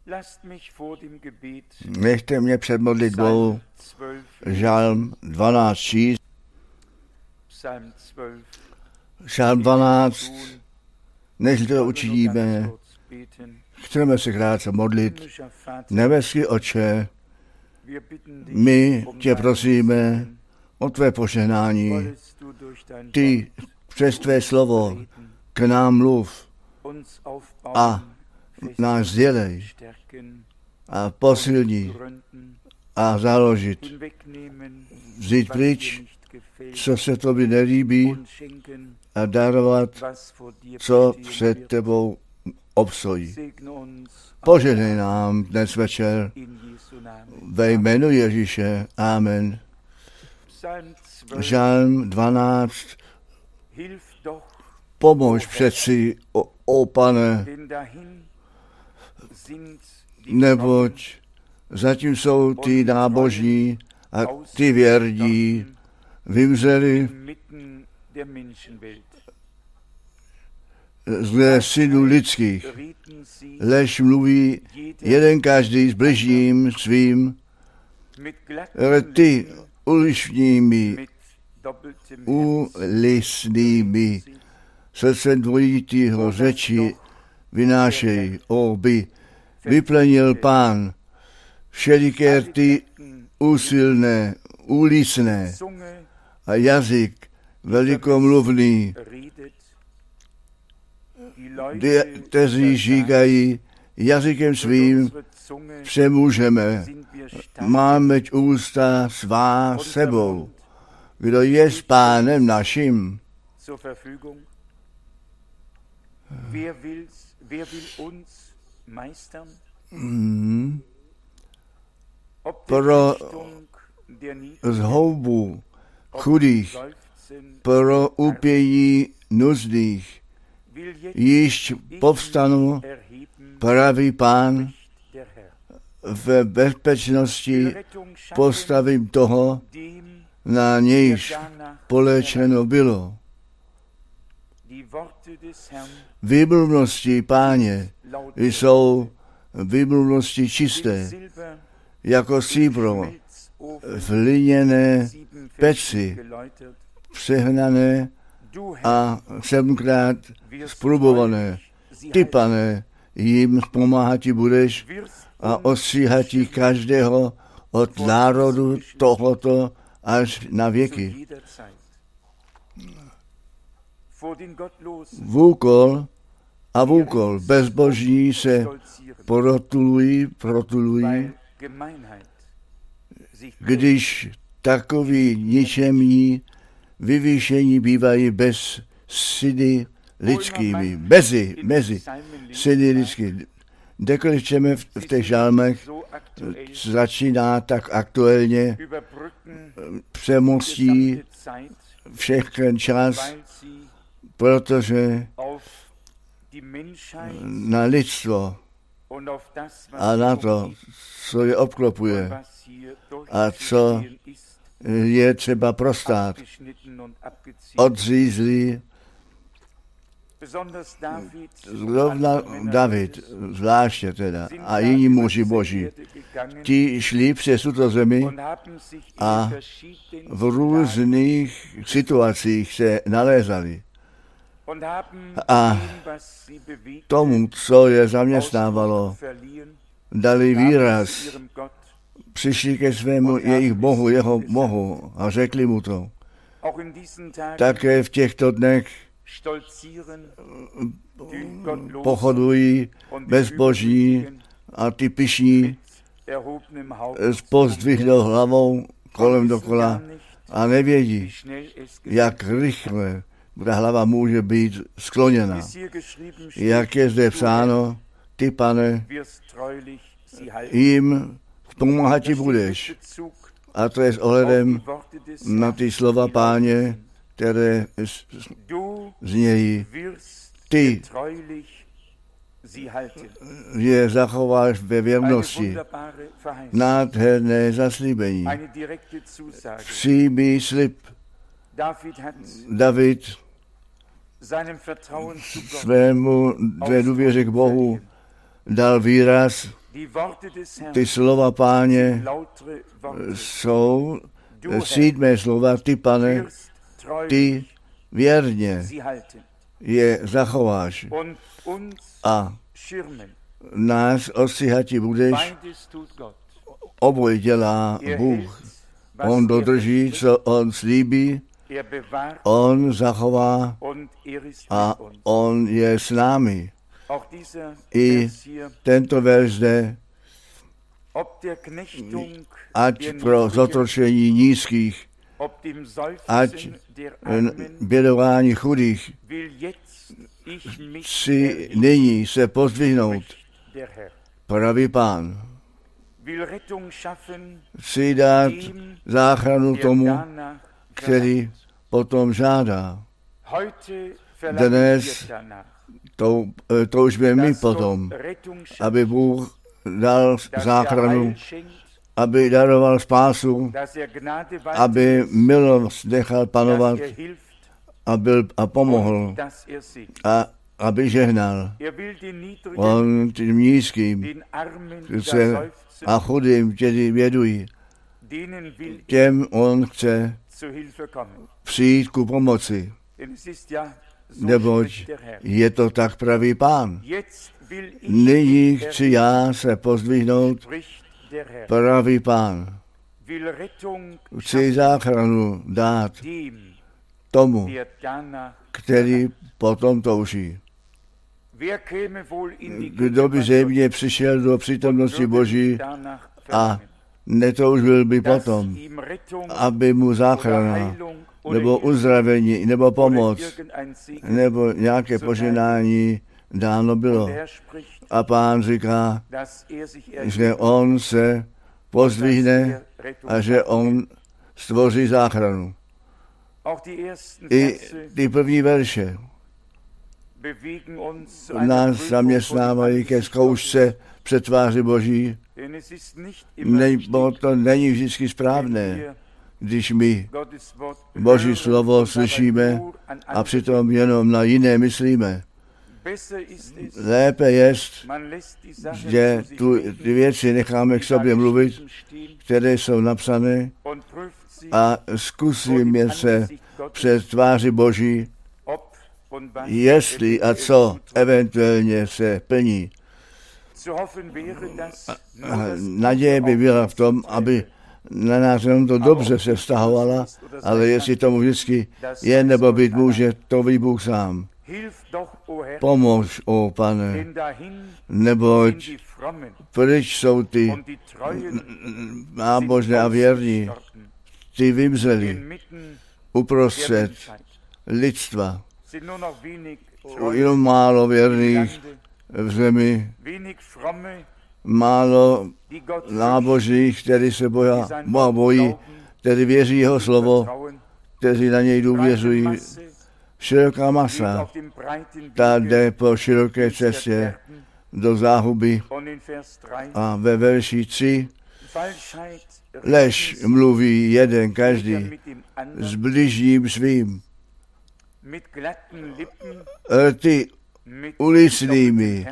Nechte mě před modlitbou Žalm 12 číst. Žalm 12, než to učiníme, chceme se krátce modlit. Nebeský Otče, my tě prosíme o tvé požehnání. Ty přes tvé slovo k nám mluv a nás sdělej a posilni a založit. Vzít pryč, co se tobě nelíbí a darovat, co před tebou obstojí. Požehnej nám dnes večer ve jménu Ježíše. Amen. Žalm 12. Pomož přeci, o Pane, neboť zatím jsou ty nábožní a ty věrní vymřeli zle synů lidských. Lež mluví jeden každý s bližním svým, ale ty ulišnými, úlisnými srdce dvojitýho řeči vynášejí, by vyplenil Pán všeliké ty úsilné, úlisné a jazyk velikomluvný, kteří říkají jazykem svým, přemůžeme, máme ústa svá sebou. Kdo je s Pánem naším? Pro zhoubu chudých, pro upějí nuzných, již povstanu, pravý Pán, v bezpečnosti postavím toho, na nějž polečeno bylo. Výmluvnosti Páně jsou výmluvnosti čisté, jako stříbro v liněné peci, přehnané a 7krát zprobované. Ty, Pane, jim pomáhat budeš a ostříhat každého od národu tohoto až na věky. Vůkol a vůkol bezbožní se protulují, když takoví ničemní vyvýšení bývají bez syny lidskými, mezi syny lidskými. Kdekoliv čteme v těch žalmech, začíná tak aktuálně, přemostí všechen čas, protože na lidstvo a na to, co je obklopuje a co je třeba prostát, odřízlí. Zrovna David, zvláště teda, a jiní muži boží, ti šli přes tuto zemi a v různých situacích se nalézali. A tomu, co je zaměstnávalo, dali výraz, přišli ke svému jejich Bohu, jeho Bohu a řekli mu to. Také v těchto dnech pochodují bezboží a ty pyšní s pozdvihnou hlavou kolem dokola a nevědí, jak rychle ta hlava může být skloněna. Jak je zde psáno, ty, Pane, jim pomáhat budeš. A to je s ohledem na ty slova Páně, které znějí, ty je zachováš ve věrnosti. Nádherné zaslíbení. Přímý slib. David své důvěře k Bohu dal výraz Ty slova Páně jsou 7. slova, ty, Pane, ty věrně je zachováš a nás ostříhati budeš. Oboje dělá Bůh. On dodrží, co on slíbí, on zachová a on je s námi. I tento verš zde, ať pro zotročení nízkých, ať bědování chudých, chci nyní se pozdvihnout, pravý Pán. Chci dát záchranu tomu, který potom žádá. Dnes toužíme my potom, aby Bůh dal záchranu, aby daroval spásu, aby milost nechal panovat a pomohl a aby žehnal. On tím nízkým a chudým, kteří vědují, těm on chce přijít ku pomoci. Neboť je to tak pravý Pán. Nyní chci já se pozdvihnout, pravý Pán. Chci záchranu dát tomu, který potom touží. Kdo by zřejmě přišel do přítomnosti Boží a netoužil by potom, aby mu záchrana, nebo uzdravení, nebo pomoc, nebo nějaké požehnání dáno bylo. A Pán říká, že on se pozdvihne a že on stvoří záchranu. I ty první verše nás zaměstnávají ke zkoušce před tváří Boží, nebo to není vždycky správné, když my Boží slovo slyšíme a přitom jenom na jiné myslíme. Lépe je, že ty věci necháme k sobě mluvit, které jsou napsané, a zkusíme se před tváří Boží, jestli a co eventuálně se plní. Naděje by byla v tom, aby na nás jenom to dobře se vztahovala, ale jestli tomu vždycky je nebo být může, to ví Bůh sám. Pomož, o Pane, neboť pryč jsou ty nábožné a věrní, ty vymřeli uprostřed lidstva. Jenom málo věrných v zemi, málo nábožných, kteří se Boha bojí, kteří věří jeho slovo, kteří na něj důvěřují. Široká masa, ta jde po široké cestě do záhuby. A ve verši 3 lež mluví jeden každý s bližním svým, rty ulicnými,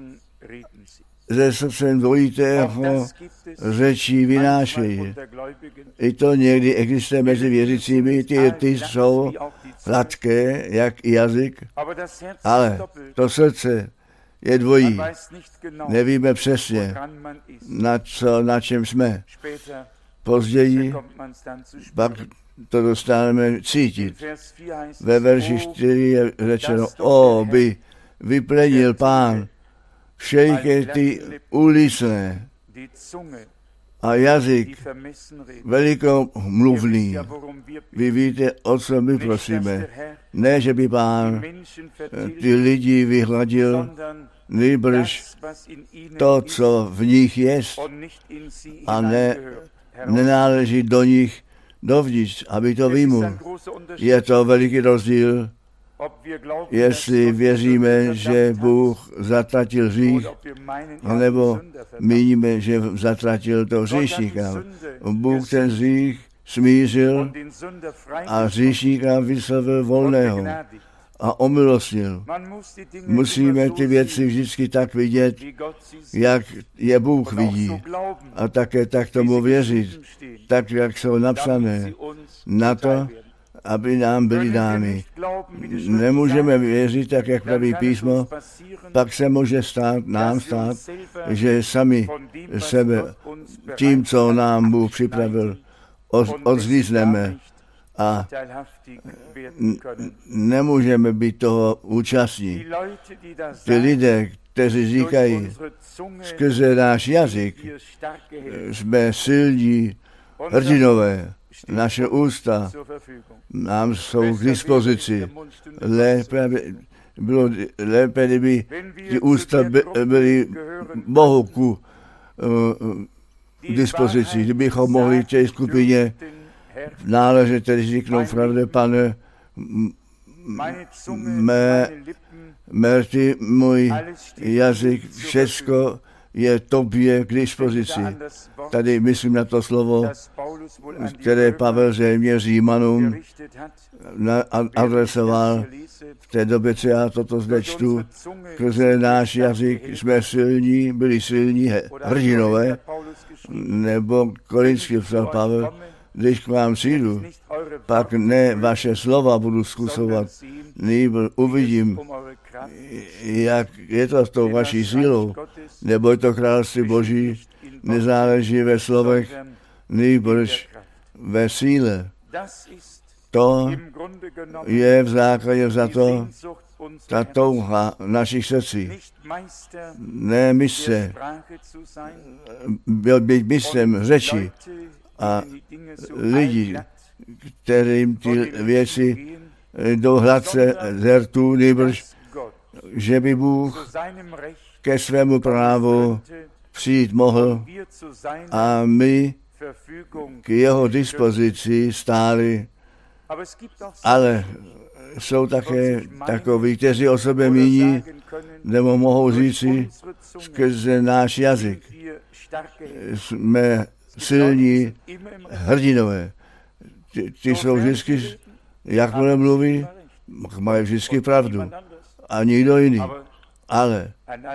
ze srdcem dvojitého řečí vynášejí. I to někdy existuje mezi věřícími, ty jsou hladké, jak i jazyk, ale to srdce je dvojí. Nevíme přesně, na čem jsme. Později pak to dostaneme cítit. Ve verši 4 je řečeno, by vyplenil Pán všechny ty ulicné a jazyk velikomluvný. Vy víte, o co my prosíme. Ne, že by Pán ty lidi vyhladil, nýbrž to, co v nich jest, a nenáleží do nich dovnitř, aby to vymul. Je to veliký rozdíl, jestli věříme, že Bůh zatratil hřích, nebo míníme, že zatratil toho hříšníka. Bůh ten hřích smířil a hříšníka vyslovil volného. a omilostnil. Musíme ty věci vždycky tak vidět, jak je Bůh vidí. A také tak tomu věřit, tak jak jsou napsané, na to, aby nám byly dány. Nemůžeme věřit, tak jak praví písmo, pak se může nám stát, že sami sebe tím, co nám Bůh připravil, odřízneme a nemůžeme být toho účastní. Ty lidé, kteří říkají, skrze náš jazyk jsme silní hrdinové, naše ústa nám jsou k dispozici. Lépe, kdyby ty ústa byly Bohu k dispozici, kdybychom mohli té skupině náležitě říknout, pravdě, Pane, ty můj jazyk, všecko je tobě k dispozici. Tady myslím na to slovo, které Pavel zřejmě Římanům adresoval v té době, co já toto zde čtu. Skrze náš jazyk jsme silní, byli silní hrdinové, nebo korinský psal Pavel, když k vám přijdu, pak ne vaše slova budu zkusovat, nýbrž uvidím, jak je to s tou vaší sílou, nebo to království Boží nezáleží ve slovech, nýbrž ve síle. To je v základě za to ta touha našich srdcí. Ne mistře, byl být mistrem řeči a lidi, kterým ty věci jdou hladce z rtů, nýbrž, že by Bůh ke svému právu přijít mohl a my k jeho dispozici stáli. Ale jsou také takoví, kteří o sobě míní, nebo mohou říci skrze náš jazyk. Jsme silní hrdinové. Ty jsou vždycky, jakmile mluví, mají vždycky pravdu. A nikdo jiný. Ale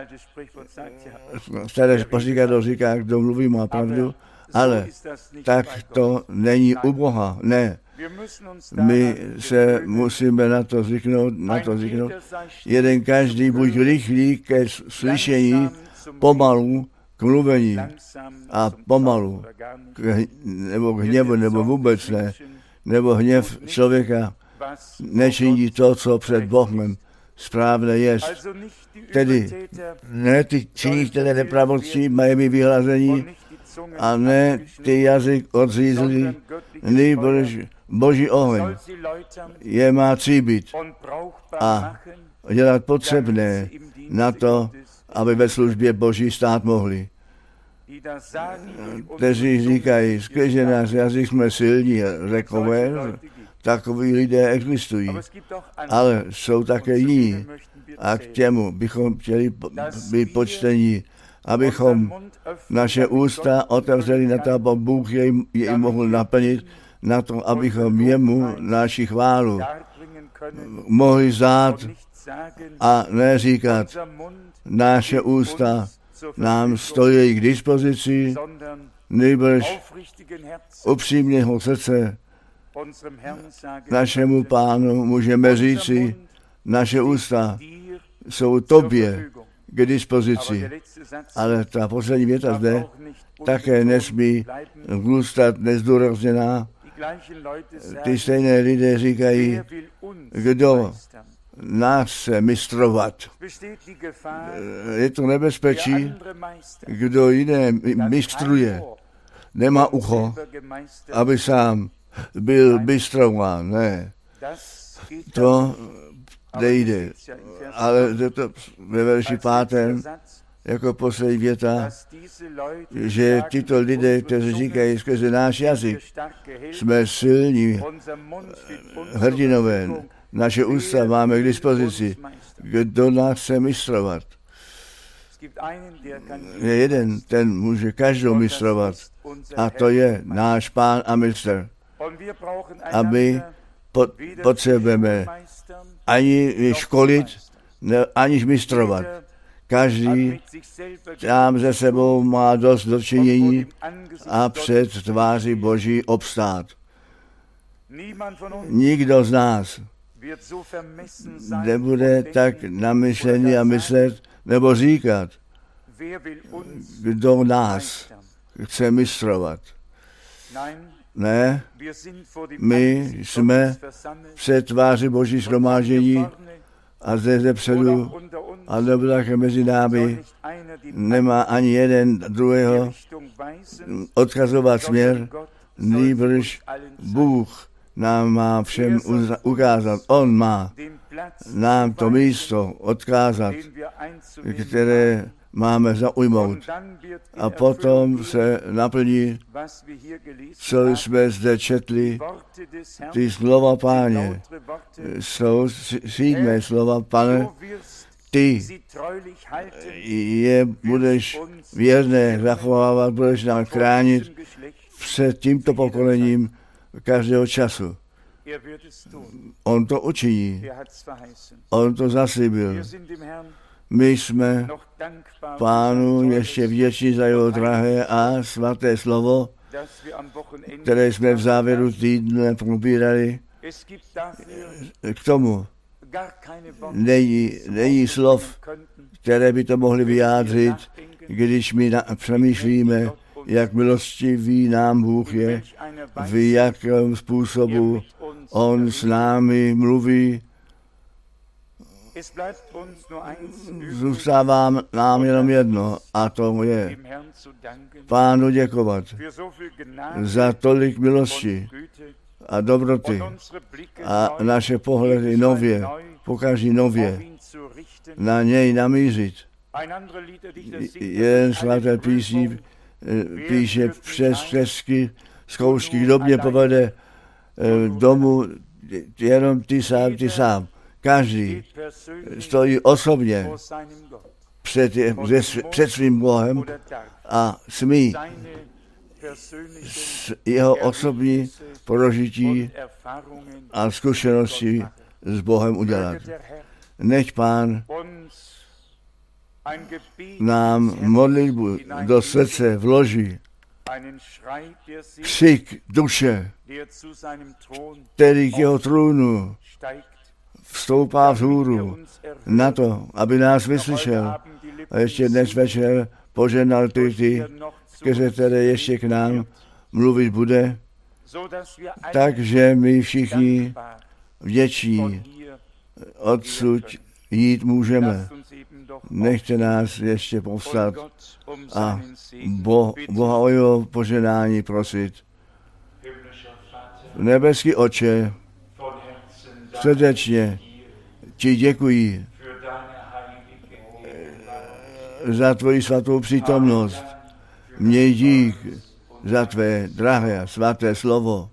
staré poříkadlo říká, kdo mluví, má pravdu, ale tak to není u Boha. Ne. My se musíme na to zvyknout. Jeden každý buď rychlý ke slyšení, pomalu k mluvení a pomalu nebo k hněvu, nebo vůbec ne, nebo hněv člověka nečiní to, co před Bohem správné je. Tedy ne ty činitele nepravosti mají vyhlazení a ne ty jazyk odřízli, nýbrž Boží oheň je má tříbit a dělat potřebné na to, aby ve službě Boží stát mohli. Kteří říkají, skrze náš jazyk jsme silní řekové, takoví lidé existují, ale jsou také jiní a k těmu bychom chtěli být počtení, abychom naše ústa otevřeli na to, aby Bůh jej mohl naplnit, na to, abychom jemu naši chválu mohli zdát a neříkat, naše ústa nám stojí k dispozici, nýbrž upřímného srdce našemu Pánu můžeme říci, naše ústa jsou tobě k dispozici. Ale ta poslední věta zde také nesmí zůstat nezdůrazněná. Ty stejné lidé říkají, kdo nás se mistrovat. Je to nebezpečí, kdo jiné mistruje, nemá ucho, aby sám byl mistrován. Ne, to nejde. Ale to ve verši 5. jako poslední věta, že tito lidé, kteří říkají skrze náš jazyk, jsme silní hrdinové, naše ústa máme k dispozici, kdo nás chce mistrovat. Je jeden, ten může každou mistrovat a to je náš Pán a mistr. A my potřebujeme ani školit, aniž mistrovat. Každý sám ze sebou má dost dočinění a před tváří Boží obstát. Nikdo z nás nebude tak namyšlený a myslet nebo říkat, kdo nás chce mistrovat. Ne, my jsme před tváří Boží shromáždění a zde zepředu a nebo také mezi námi nemá ani jeden druhého odkazovat směr, nýbrž Bůh nám má všem ukázat. On má nám to místo odkázat, které máme zaujmout. A potom se naplní, co jsme zde četli, ty slova Páně. Jsou sídmé slova, Pane, ty je budeš věrné zachovávat, budeš nám chránit před tímto pokolením každého času. On to učiní. On to zaslíbil. My jsme Pánu ještě vděční za jeho drahé a svaté slovo, které jsme v závěru týdne probírali. K tomu není slov, které by to mohly vyjádřit, když my přemýšlíme, jak milostivý nám Bůh je, v jakém způsobu on s námi mluví. Zůstává nám jenom jedno, a to je Pánu děkovat za tolik milosti a dobroty a naše pohledy nově, pokaždý nově na něj namířit. Jeden svaté písní píše přes česky zkoušky, kdo mě povede domů, jenom ty sám. Každý stojí osobně před svým Bohem a smí jeho osobní prožití a zkušenosti s Bohem udělat. Nech Pán nám modlitbu do srdce vloží, křik duše, který k jeho trůnu vstoupá vzhůru na to, aby nás vyslyšel. A ještě dnes večer požehnal ty, které ještě k nám mluvit bude, takže my všichni vděční odsud jít můžeme. Nechte nás ještě povstat a Boha o jeho poženání prosit. Nebeský Otče, srdečně ti děkuji za tvoji svatou přítomnost. Měj dík za tvé drahé a svaté slovo,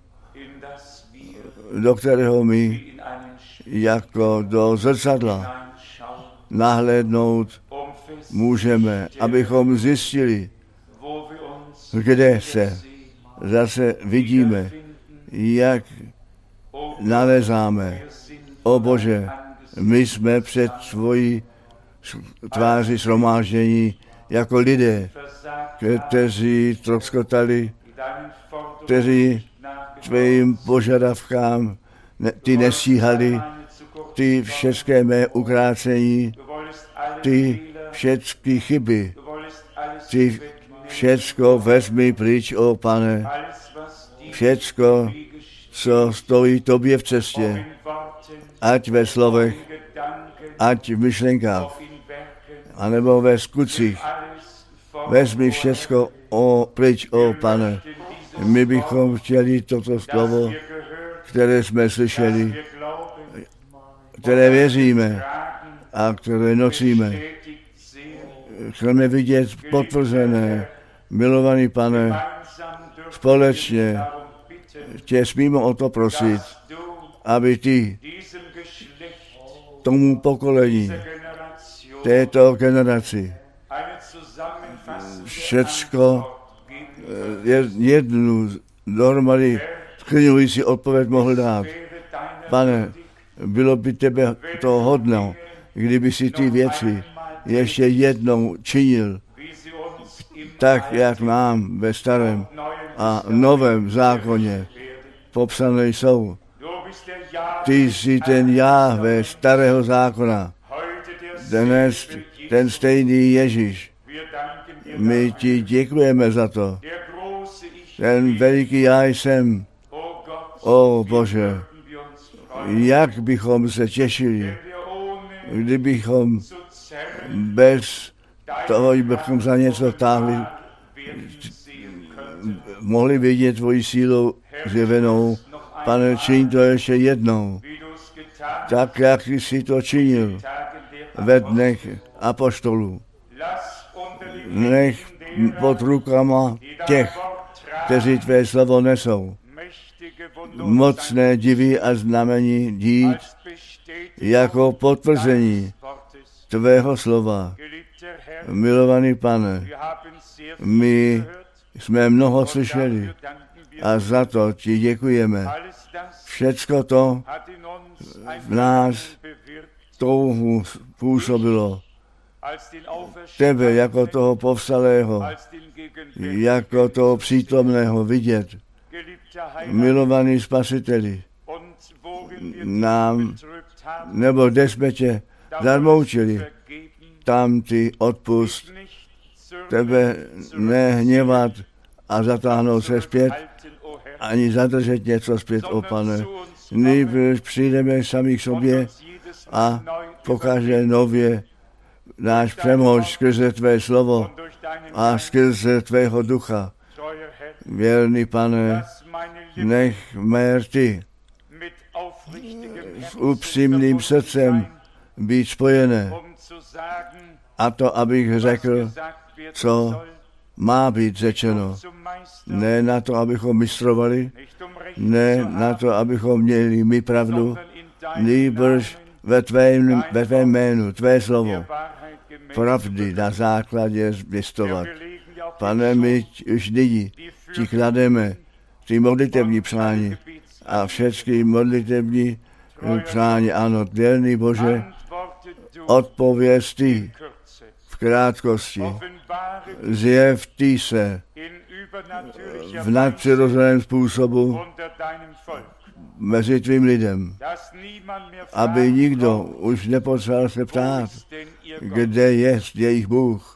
do kterého my jako do zrcadla nahlédnout můžeme, abychom zjistili, kde se zase vidíme, jak nalezáme. O Bože, my jsme před tvojí tváří shromáždění jako lidé, kteří troskotali, kteří tvým požadavkám ty nestíhali, ty všechny mé ukrácení, ty všechny chyby, ty všecko vezmi pryč, o Pane, všecko, co stojí tobě v cestě, ať ve slovech, ať v myšlenkách, anebo ve skutcích. Vezmi všecko pryč, o Pane. My bychom chtěli toto slovo, které jsme slyšeli, které věříme a které nosíme. Chceme vidět potvrzené, milovaný Pane, společně tě smíme o to prosit, aby ty tomu pokolení, této generaci, všecko jednu dohromady skrynující odpověď mohl dát. Pane, bylo by tebe to hodno, kdyby si ty věci ještě jednou činil, tak, jak nám ve starém a novém zákoně popsané jsou. Ty jsi ten Jahve starého zákona, dnes ten stejný Ježíš. My ti děkujeme za to. Ten veliký já jsem. O Bože, jak bychom se těšili, kdybychom bez toho, bychom za něco táhli, mohli vidět tvoji sílu zjevenou. Pane, čiň to ještě jednou, tak, jak jsi to činil ve dnech apoštolů. Nech pod rukama těch, kteří tvé slovo nesou, mocné divy a znamení dít jako potvrzení tvého slova. Milovaný Pane, my jsme mnoho slyšeli a za to ti děkujeme. Všecko to v nás touhu působilo. Tebe jako toho povstalého, jako toho přítomného vidět. Milovaný Spasiteli, nám, nebo kde jsme tě zarmoučili, tam ty odpust, tebe nehněvat a zatáhnout se zpět, ani zadržet něco zpět, o Pane. Nejprve přijdeme sami k sobě a pokaždé nově náš přemoc skrze tvé slovo a skrze tvého ducha. Věrný Pane, nech mé rty s upřímným srdcem být spojené. A to, abych řekl, co má být řečeno. Ne na to, abychom mistrovali, ne na to, abychom měli my pravdu, nýbrž ve tvém jménu, tvé slovo, pravdy na základě zvěstovat. Pane, my už nyní ti klademe ty modlitevní přání a všechny modlitevní přání. Ano, věrný Bože, odpověz ty v krátkosti, zjev ty se v nadpřirozeném způsobu mezi tvým lidem, aby nikdo už nepotřeboval se ptát, kde je jejich Bůh.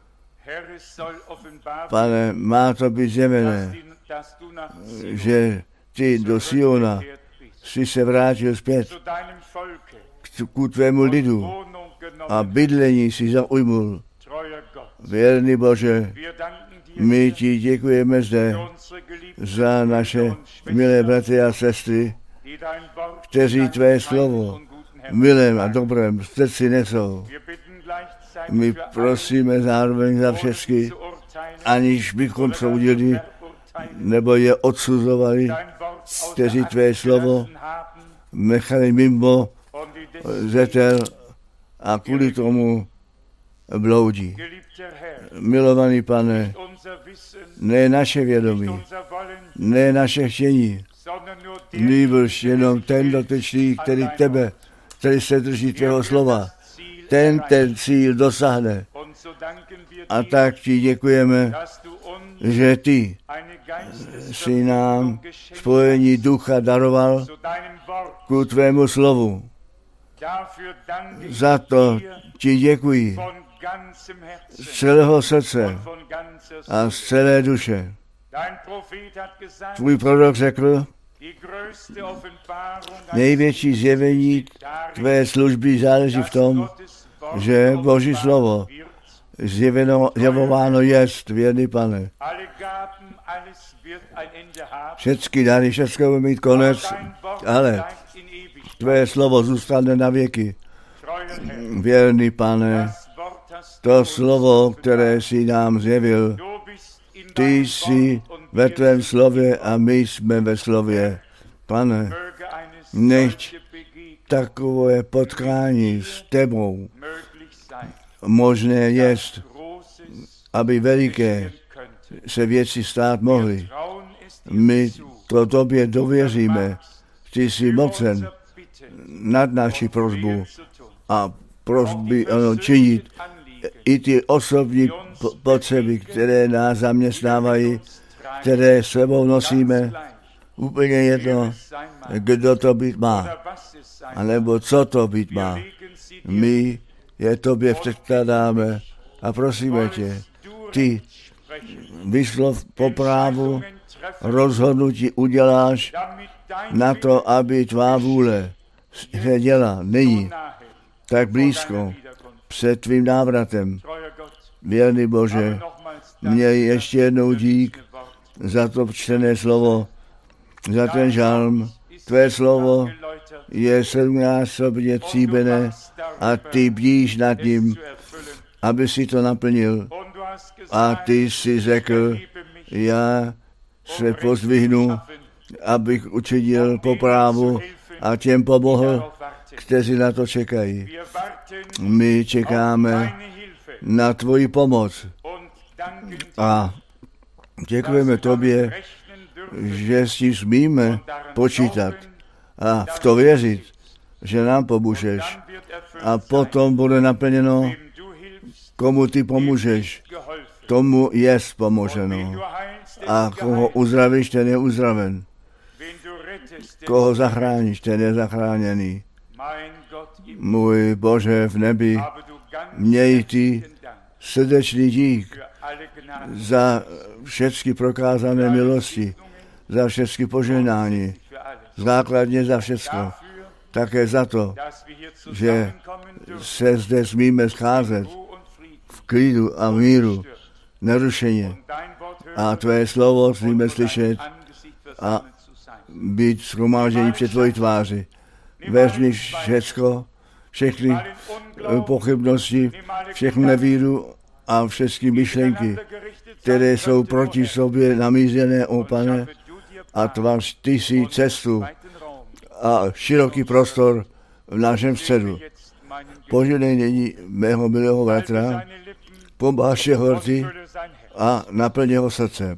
Pane, má to být zjevené, že ty do Siona jsi se vrátil zpět ku tvému lidu a bydlení si zaujmul. Věrný Bože, my ti děkujeme zde za naše milé bratry a sestry, kteří tvé slovo milém a dobrém srdci nesou. My prosíme zároveň za všechny, aniž bychom soudili nebo je odsuzovali, kteří tvé slovo nechali mimo zetel a kvůli tomu bloudí. Milovaný Pane, ne naše vědomí, ne naše chtění, nýbrž jenom ten dotyčný, který se drží tvého slova, ten cíl dosáhne. A tak ti děkujeme, že ty jsi nám spojení ducha daroval ku tvému slovu. Za to ti děkuji z celého srdce a z celé duše. Tvůj prorok řekl, největší zjevení tvé služby záleží v tom, že Boží slovo zjevováno jest, věrný Pane. Všechny dary, všechno bude mít konec, ale tvé slovo zůstane na věky. Věrný Pane, to slovo, které jsi nám zjevil, ty jsi ve tvém slově a my jsme ve slově. Pane, nechť takové potkání s tebou možné jest, aby veliké se věci stát mohly. My to tobě dověříme. Ty jsi mocen nad naši prosbu a prosby činit i ty osobní potřeby, které nás zaměstnávají, které sebou nosíme. Úplně jedno, kdo to být má, anebo co to být má. My je tobě předkládáme a prosíme tě, ty vyslov po právu rozhodnutí uděláš na to, aby tvá vůle se děla nyní tak blízko před tvým návratem. Věrný Bože, měj ještě jednou dík za to čtené slovo, za ten žalm. Tvé slovo je 7násobně tříbené a ty bdíš nad tím, aby si to naplnil. A ty jsi řekl, já se pozdvihnu, abych učinil po právu a těm pomohl, kteří na to čekají. My čekáme na tvoji pomoc a děkujeme tobě, že s tím smíme počítat a v to věřit, že nám pomůžeš. A potom bude naplněno, komu ty pomůžeš, tomu jest pomoženo. A koho uzdravíš, ten je uzdraven. Koho zachráníš, ten je zachráněný. Můj Bože v nebi, měj ty srdečný dík za všechny prokázané milosti, za všechny požehnání, základně za všechno. Také za to, že se zde smíme scházet v klidu a míru, nerušeně. A tvé slovo smíme slyšet a být shromáždění před tvojí tváři. Vezmi všecko, všechny pochybnosti, všechnu nevíru a všechny myšlenky, které jsou proti sobě namířené, ó Pane, a tvář ty si cestu a široký prostor v našem středu. Požehnej nyní mého milého bratra, pomáš jeho rty a naplň jeho srdce.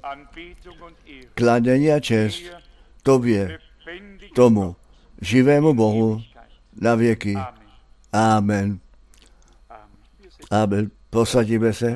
Kladění a čest tobě, tomu živému Bohu na věky. Amen. Amen. Posadíme se.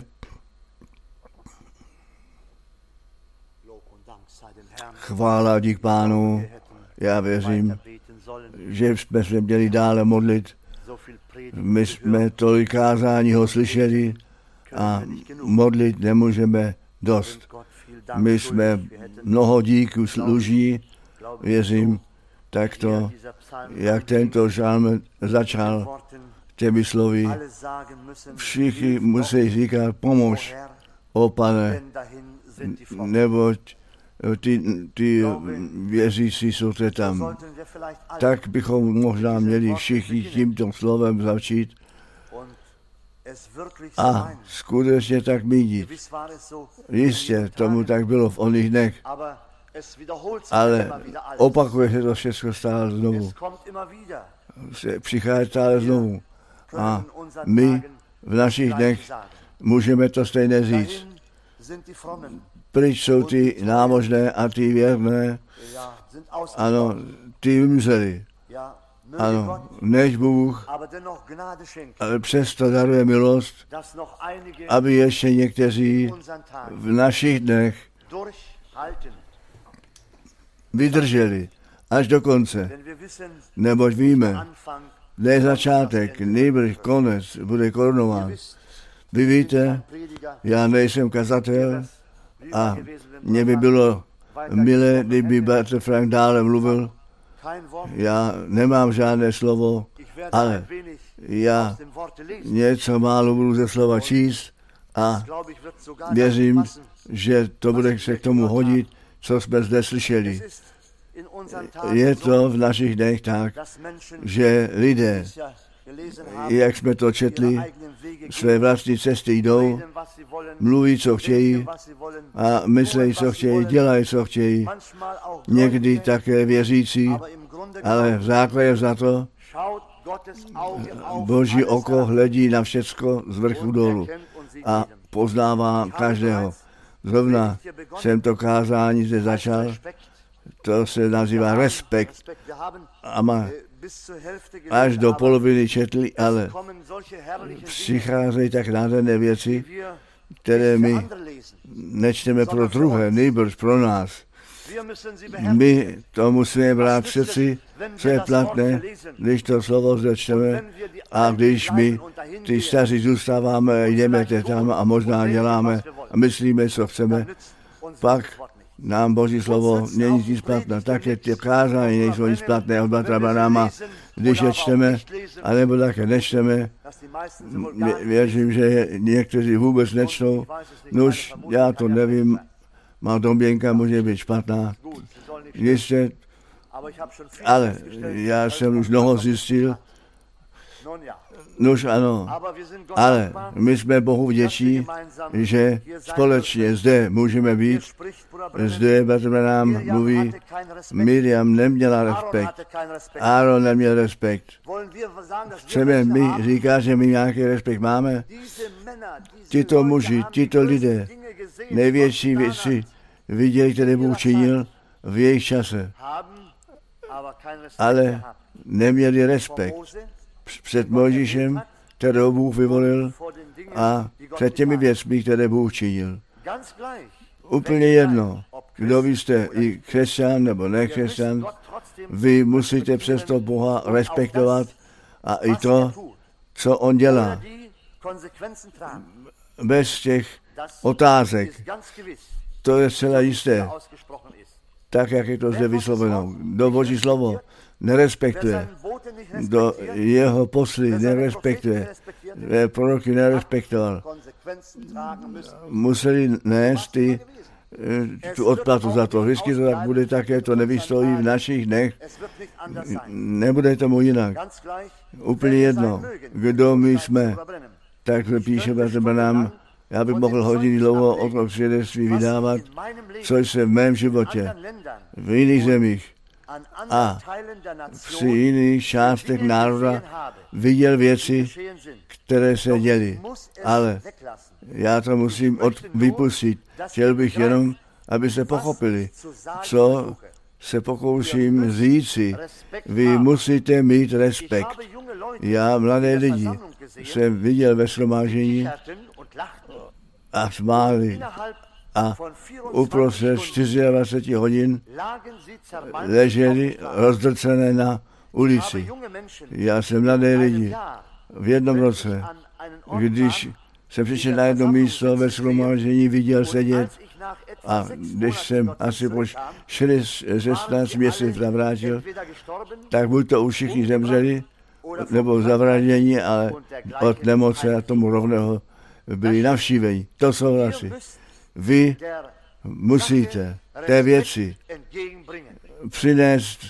Chvála dík Pánu. Já věřím, že jsme se měli dále modlit. My jsme tolik kázání ho slyšeli a modlit nemůžeme dost. My jsme mnoho díků služí, věřím, takto, jak tento žalm začal těmi slovy. Všichni musí říkat, pomož, ó Pane, neboť ty věřící jsou tam. Tak bychom možná měli všichni tímto slovem začít a skutečně tak mínit. Jistě, tomu tak bylo v oných dnech, ale opakuje se to všechno stále znovu. Přichází stále znovu. A my v našich dnech můžeme to stejně říct. Pryč jsou ty námožné a ty věrné. Ano, ty vymřeli. Ano, než Bůh, ale přesto daruje milost, aby ještě někteří v našich dnech vydrželi až do konce. Neboť víme, ne začátek, nejbrž konec bude korunován. Vy víte, já nejsem kazatel a mně by bylo milé, kdyby bratr Frank dále mluvil. Já nemám žádné slovo, ale já něco málo budu ze slova číst a věřím, že to bude se k tomu hodit, co jsme zde slyšeli. Je to v našich dnech tak, že lidé, jak jsme to četli, své vlastní cesty jdou, mluví, co chtějí a myslí, co chtějí, dělají, co chtějí. Někdy také věřící, ale v základě za to Boží oko hledí na všecko z vrchu dolů a poznává každého. Zrovna jsem to kázání zde začal, to se nazývá respekt. A až do poloviny četli, ale přicházejí tak nádherné věci, které my nečteme pro druhé, nejbrž pro nás. My to musíme brát v srdci, co je platné, když to slovo začneme a když my, ty staří, zůstáváme, jdeme tam a možná děláme a myslíme, co chceme, pak nám Boží slovo není nic platné. Také ty kázání nejsou nic platné od bratra Branhama, když je čteme, anebo také nečteme. Věřím, že někteří vůbec nečtou. Nož, já to nevím, má domněnka může být špatná. Jistě, ale já jsem už mnoho zjistil. Nož ano, ale my jsme Bohu vděční, že společně zde můžeme být. Zde bratr nám mluví, Miriam neměla respekt, Aaron neměl respekt. Chceme my říkat, že my nějaký respekt máme? Tyto muži, tyto lidé, největší věci viděli, které Bůh činil v jejich čase, ale neměli respekt před Mojžíšem, kterého Bůh vyvolil, a před těmi věcmi, které Bůh činil. Úplně jedno, kdo vy jste, i křesťan nebo nekřesťan, vy musíte přesto Boha respektovat a i to, co on dělá. Bez těch otázek. To je zcela jisté. Tak, jak je to zde vysloveno. Kdo Boží slovo nerespektuje, kdo jeho posly nerespektuje, proroky nerespektoval, museli nést tu odplatu za to. Vždycky to tak bude také, to nevystojí v našich dnech. Nebude tomu jinak. Úplně jedno, kdo my jsme. Tak píše bratr Branham, já bych mohl hodiny dlouho o tom svědectví vydávat, co jsem v mém životě, v jiných zemích a v jiných částech národa viděl věci, které se děly. Ale já to musím vypustit. Chtěl bych jenom, aby se pochopili, co se pokouším říci. Vy musíte mít respekt. Já, mladé lidi, jsem viděl ve shromáždění a smáli. A uprostřed 24 hodin leželi rozdrcené na ulici. Já jsem mladé lidi. V jednom roce, když jsem přišel na jedno místo ve shromáždění, viděl sedět, a když jsem asi po 16 měsíců navrátil, tak buď to už všichni zemřeli, nebo zavraždění, ale od nemoce a tomu rovného byli navštíveni. To souhlasí. Vy musíte té věci přinést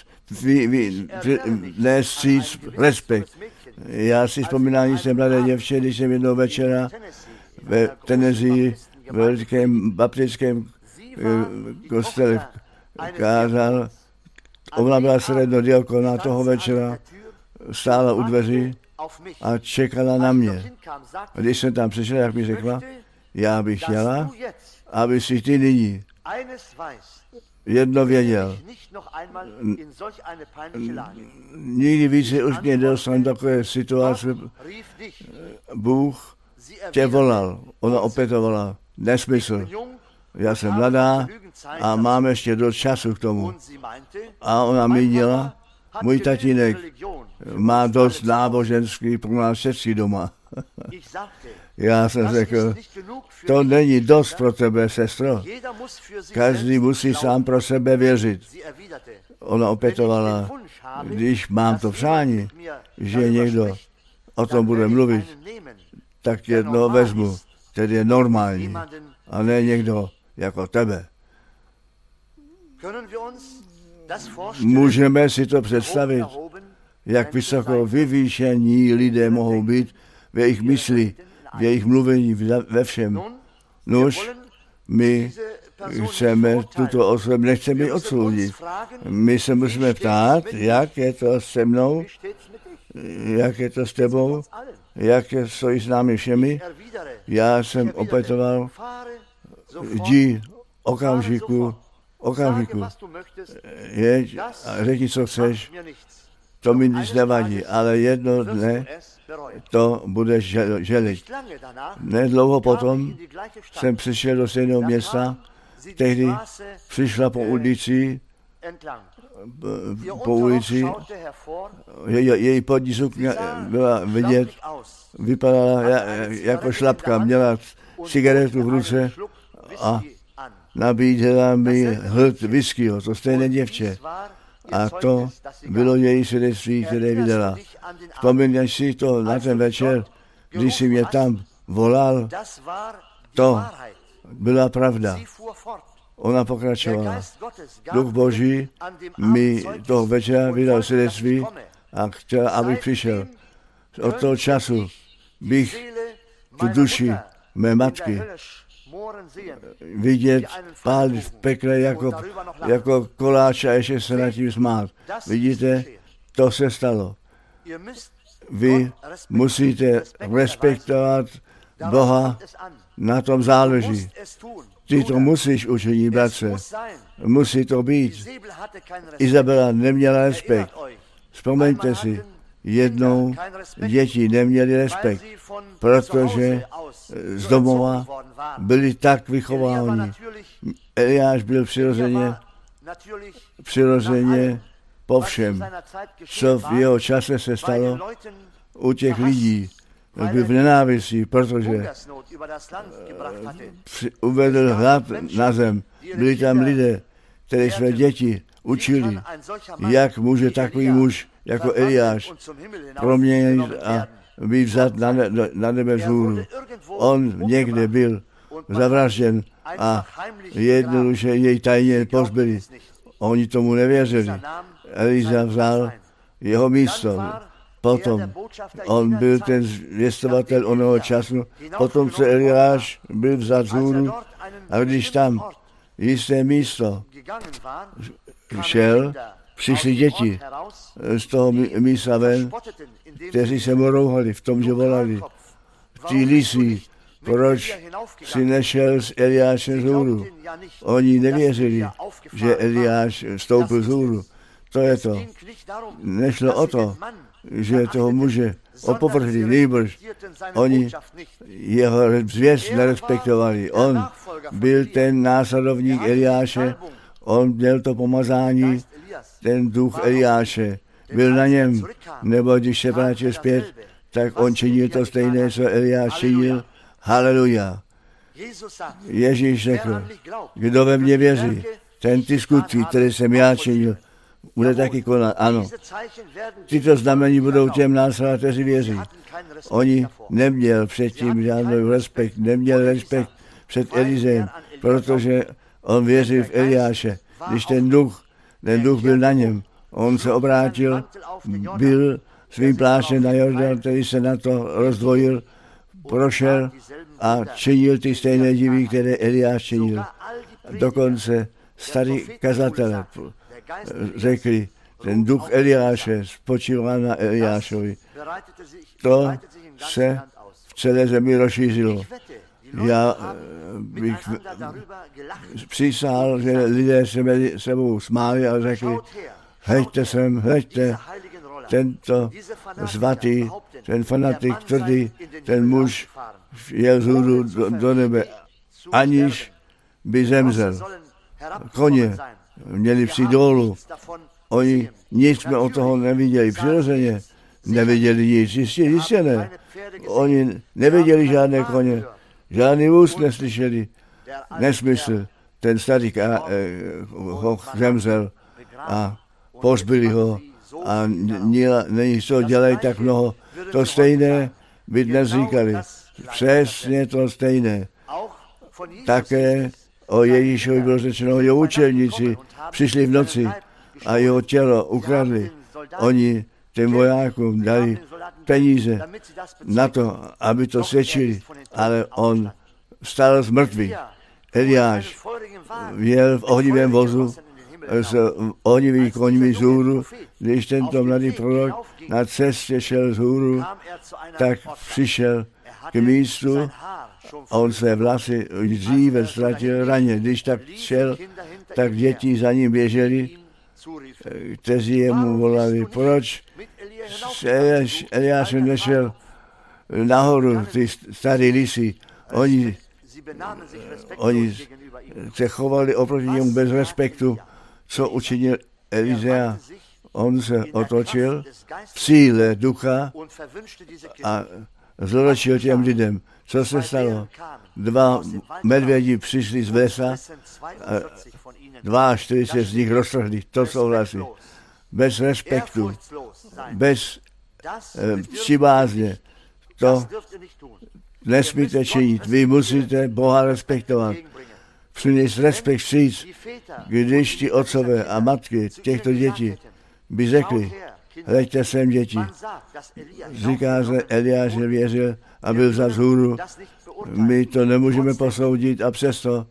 vstříc respekt. Já si vzpomínám, že jsem mladé děvče, když jsem jednou večera ve Tennessee, v velkém baptickém kostele kázal. Ona byla sredno diakona toho večera, stála u dveří a čekala na mě. A když jsem tam přišel, jak mi řekla, já bych chtěla, aby si ty nyní jedno věděl. Nikdy více už mě dostal takové situace. Bůh tě volal, ona opětovala. Nesmysl. Já jsem mladá a mám ještě dost času k tomu. A ona mi dělala, můj tatínek má dost náboženský pro nás všechny doma. Já jsem řekl, to není dost pro tebe, sestro. Každý musí sám pro sebe věřit. Ona opětovala, když mám to přání, že někdo o tom bude mluvit, tak jedno vezmu, tedy je normální, a ne někdo jako tebe. Můžeme si to představit, jak vysoko vyvýšení lidé mohou být v jejich mysli, v jejich mluvení, ve všem. Nož, my chceme tuto osobu, nechceme ji odsoudit. My se musíme ptát, jak je to se mnou, jak je to s tebou, jak je stojí s námi všemi. Já jsem opětoval, jdi okamžiku, jeď a řekni, co chceš. to mi nic nevadí, ale jedno dne to budeš želit. Nedlouho potom jsem přišel do stejného města, tehdy přišla po ulici, její podní sukně byla vidět, vypadala jako šlapka, měla cigaretu v ruce a nabídla mi hled whiskyho, to stejné děvče. A to bylo její svědectví, které viděla. Vzpomínáš si to na ten večer, když jsi mě tam volal, to byla pravda. Ona pokračovala. Duch Boží mi toho večera vydal svědectví a chtěl, abych přišel. Od toho času bych tu duši mé matky vidět pálit v pekle jako koláč a ještě se nad tím smát. Vidíte, to se stalo. Vy musíte respektovat Boha, na tom záleží. Ty to musíš učinit, bratře. Musí to být. Izabela neměla respekt. Vzpomeňte si, jednou děti neměli respekt, protože z domova byli tak vychováni. Eliáš byl přirozeně po všem, co v jeho čase se stalo u těch lidí. Byl v nenávisti, protože uvedl hlad na zem. Byli tam lidé, kteří své děti učili, jak může takový muž jako Eliáš proměnit a být vzat na nebe vzhůru. On někde byl zavražděn a jednoduše jej tajně pozbyli. Oni tomu nevěřili. Eliza vzal jeho místo. Potom on byl ten zvěstovatel onoho času, potom se Eliáš byl vzat vzhůru a když tam jisté místo šel, přišli děti z toho místa ven, kteří se mu rouhali v tom, že volali. Ty lisí, proč si nešel s Eliášem vzhůru? Oni nevěřili, že Eliáš vstoupil vzhůru. To je to. Nešlo o to, že toho muže opovrhli, nejbrž. Oni jeho zvěst nerespektovali. On byl ten následovník Eliáše, on měl to pomazání, ten duch Eliáše byl na něm, nebo když se vrátil zpět, tak on činil to stejné, co Eliáš činil. Haleluja. Ježíš řekl, kdo ve mně věří, ten ty skutky, které jsem já činil, bude taky konat. Ano. Tyto znamení budou těm následovat, kteří věří. Oni neměl předtím žádný respekt, neměl respekt před Elizem, protože on věřil v Eliáše. Když ten duch byl na něm, on se obrátil, byl svým pláštěm na Jordan, který se na to rozdvojil, prošel a činil ty stejné divy, které Eliáš činil. Dokonce starý kazatelé řekli, ten duch Eliáše spočíval na Eliášovi. To se v celé zemi rozšířilo. Já bych přísahal, že lidé se mezi sebou smáli a řekli, hleďte sem, hleďte, tento svatý, ten fanatik tvrdý, ten muž jel vzhůru do nebe, aniž by zemřel. Koně měli přijít dolů. Oni nic jsme od toho neviděli. Přirozeně neviděli nic. Jistě ne. Oni neviděli žádné koně. Žádný vůz neslyšeli. Nesmysl. Ten starý ho zemřel a pozbyli ho a není co dělají tak mnoho. To stejné by dnes říkali. Přesně to stejné. Také o Ježíšovi bylo řečeno, jeho učedníci přišli v noci a jeho tělo ukradli. Oni těm vojákům dali peníze na to, aby to svědčili, ale on vstal z mrtvých. Eliáš jel v ohnivém vozu s ohnivými koňmi z hůru. Když tento mladý prorok na cestě šel z hůru, tak přišel k místu, on své vlasy dříve ztratil raně. Když tak šel, tak děti za ním běželi kteří jemu volali, proč s Eliášem nešel nahoru, ty starý lisy. Oni se chovali oproti němu bez respektu, co učinil Elizea. On se otočil v síle ducha a zloročil těm lidem. Co se stalo? 2 medvědi přišli z lesa a 42 z nich roztrhli. To souhlasí. Bez respektu, bez přibázně. To nesmíte činit. Vy musíte Boha respektovat. Přinést respekt vstříc, když ti otcové a matky těchto dětí by řekli, hleďte sem, děti. Říká, že Eliáš nevěřil a byl vzat vzhůru. My to nemůžeme posoudit a přesto,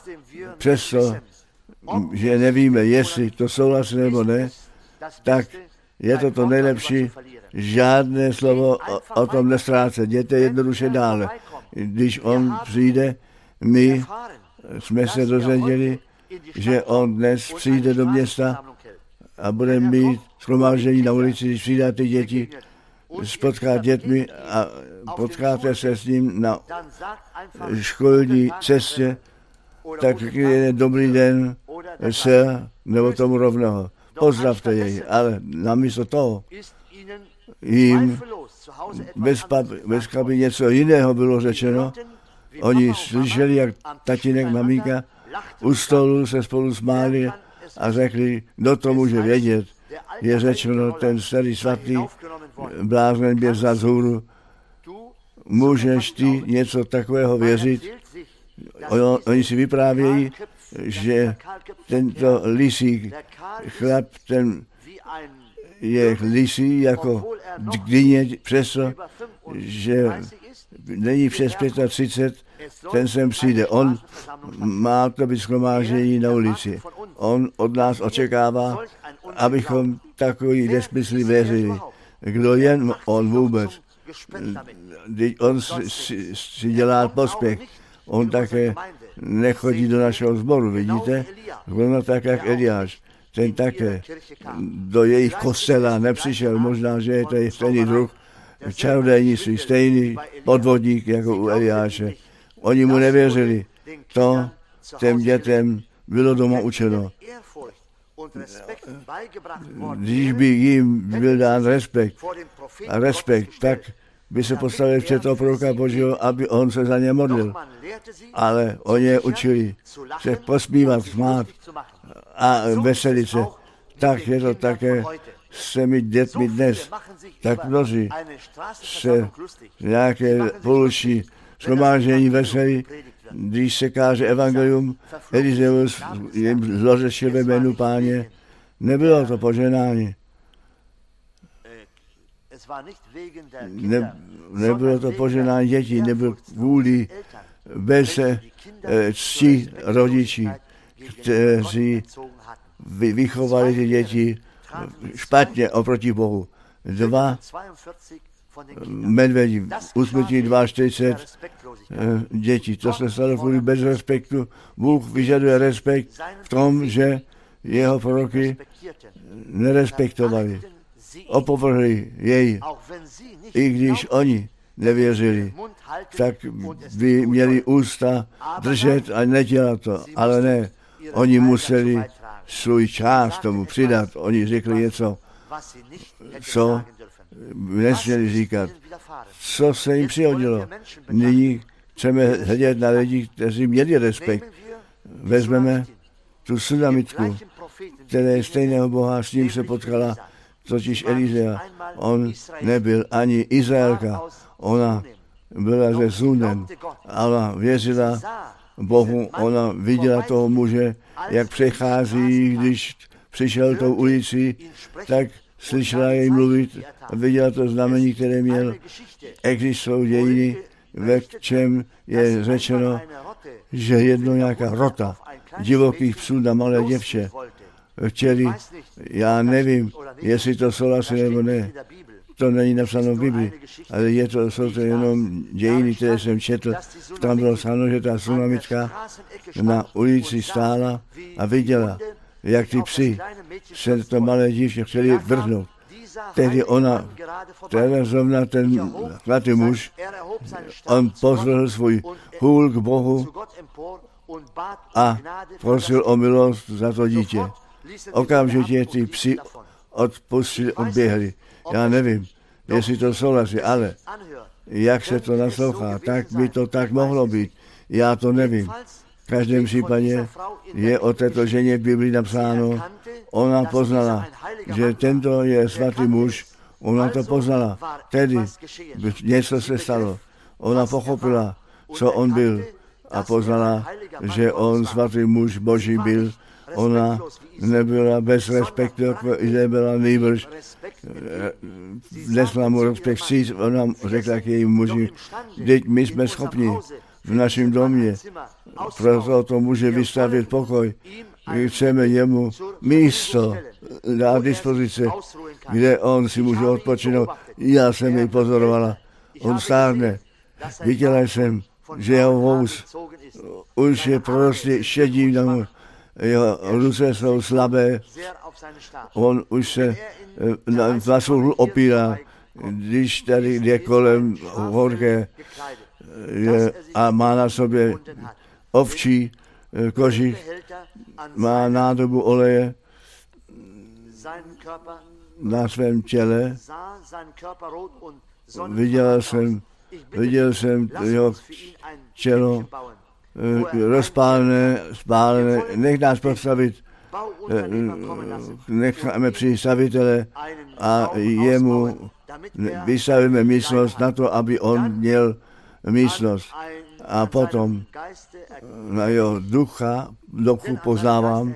že nevíme, jestli to souhlasí nebo ne, tak je to nejlepší. Žádné slovo o tom nestrácet. Jděte jednoduše dále. Když on přijde, my jsme se dozvěděli, že on dnes přijde do města a bude mít shromáždění na ulici, když přijdá ty děti, spotká dětmi a potkáte se s ním na školní cestě, tak je dobrý den, se nebo tomu rovného. Pozdravte jej, ale namísto toho jim bez kaby něco jiného bylo řečeno. Oni slyšeli, jak tatínek, maminka u stolu se spolu smáli a řekli, kdo to může vědět. Je řečeno, ten starý svatý blázen byl vzat vzhůru. Můžeš ty něco takového věřit? Oni si vyprávějí, že tento lisík chlap, ten je lisý jako dyně, přesto, že není přes 35, ten sem přijde. On má to být shromáždění na ulici. On od nás očekává, abychom takový nesmysly věřili. Kdo jen on vůbec. On si dělá prospěch. On také nechodí do našeho sboru, vidíte? Ono tak, jak Eliáš. Ten také do jejich kostela nepřišel. Možná, že je to stejný druh čarodějnictví, stejný podvodník jako u Eliáše. Oni mu nevěřili. To těm dětem bylo doma učeno. Když by jim byl dán respekt, tak by se postavili před toho proroka Božího, aby on se za ně modlil. Ale oni je učili se posmívat, smát a veselit se. Tak je to také s těmi dětmi dnes. Tak mnozí se nějaké poluční shromáždění veselí, když se káže evangelium, Elizeus jim zlořešil ve jménu Páně. Nebylo to poženání. Nebylo to poženání dětí, nebyl kvůli bez cti rodičí, kteří vychovali ty děti špatně oproti Bohu. 2 medvědi, usmrtí 42 dětí. To se stalo kvůli bez respektu. Bůh vyžaduje respekt v tom, že jeho proroky nerespektovali. Opovrhli jej. I když oni nevěřili, tak by měli ústa držet a nedělat to. Ale ne, oni museli svůj čas tomu přidat. Oni řekli něco, co nesměli říkat. Co se jim přihodilo? Nyní chceme hledět na lidi, kteří měli respekt. Vezmeme tu sunamitku, která je stejného Boha, s ním se potkala, totiž Elizea. On nebyl ani Izraelka, ona byla ze Sunem, ale věřila Bohu, ona viděla toho muže, jak přechází, když přišel tou ulici, tak slyšela jej mluvit a viděla to znamení, které měl. Existují dějiny, ve čem je řečeno, že jedno nějaká rota divokých psů na malé děvče chtěli, já nevím, jestli to souhlasí nebo ne, to není napsáno v Bibli, ale jsou to jenom dějiny, které jsem četl. Tam bylo psáno, že ta sunamitka na ulici stála a viděla, jak ty psi se to malé dívče chtěli vrhnout. Tehdy ona, teda zrovna ten svatý muž, on pozvrhl svůj hůl k Bohu a prosil o milost za to dítě. Okamžitě ty psi odpustili, odběhli. Já nevím, jestli to souhlasí, ale jak se to naslouchá, tak by to tak mohlo být. Já to nevím. V každém případě je o této ženě v Biblii napsáno, ona poznala, že tento je svatý muž, ona to poznala. Tedy něco se stalo. Ona pochopila, co on byl a poznala, že on svatý muž Boží byl. Ona nebyla bez respektu, jako Izabela, nejbrž nesla mu respekt. Ona řekla k jejím muži, teď my jsme schopni v našem domě, proto to může vystavit pokoj. My chceme jemu místo dát dispozici, kde on si může odpočinout. Já jsem jej pozorovala. On stárne. Viděla jsem, že jeho vůz už je prostě šedý, jeho ruce jsou slabé. On už se na svou opírá, když tady jde kolem horké a má na sobě ovčí kožich, má nádobu oleje na svém těle. Viděl jsem jeho tělo rozpálené, spálené. Nech nás postavit, necháme přijít stavitele a jemu vystavíme místnost na to, aby on měl místnost. A potom na jeho duchu poznávám,